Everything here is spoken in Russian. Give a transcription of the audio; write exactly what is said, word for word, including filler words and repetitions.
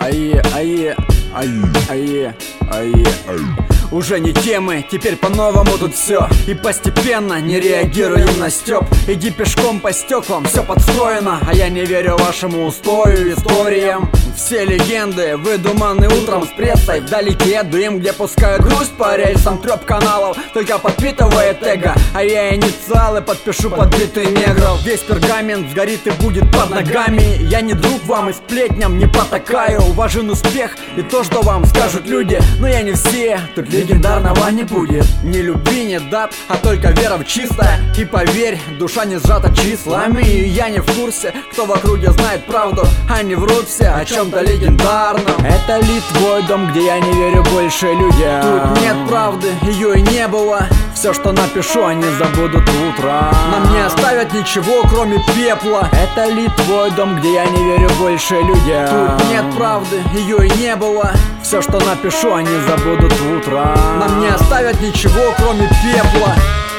ае, ае, ае, ае, ае. Уже не темы, теперь по-новому тут все. И постепенно не реагируем на стёб. Иди пешком по стеклам, все подстроено. А я не верю вашему устою, историям. Все легенды выдуманы утром с прессой. Вдалеке дым, где пускают грусть по рельсам. Трёп каналов только подпитывает эго. А я инициалы подпишу под биты негров. Весь пергамент сгорит и будет под ногами. Я не друг вам и сплетням не потакаю. Важен успех и то, что вам скажут люди. Но я не все, тут легендарного не будет. Ни любви, ни дат, а только вера в чистое. И поверь, душа не сжата числами. И я не в курсе, кто в округе знает правду. Они врут все о чем-то легендарном. Это ли твой дом, где я не верю больше людям? Тут нет правды, ее и не было. Все, что напишу, они забудут утром. Нам не оставят ничего, кроме пепла. Это ли твой дом, где я не верю больше людям? Тут нет правды, ее и не было. Все, что напишу, они забудут утром. Нам не оставят ничего, кроме пепла.